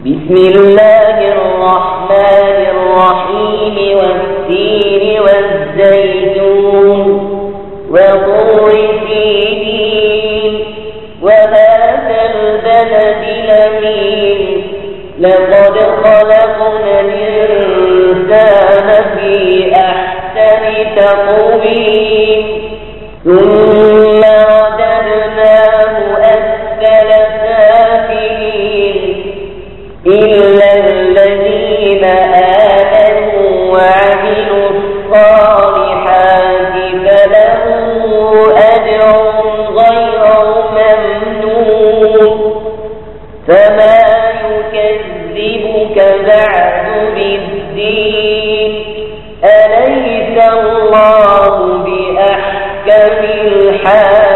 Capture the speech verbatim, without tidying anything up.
بسم الله الرحمن الرحيم والتين والزيتون وطور سينين وهذا البلد الأمين لقد خلقنا الإنسان في أحسن تقويم ثم رددناه أسفل سافلين إلا الذين آمنوا وعملوا الصالحات فلهم أجر غير ممنون فما يكذبك بعد بالدين أليس الله بأحكم الحاكمين.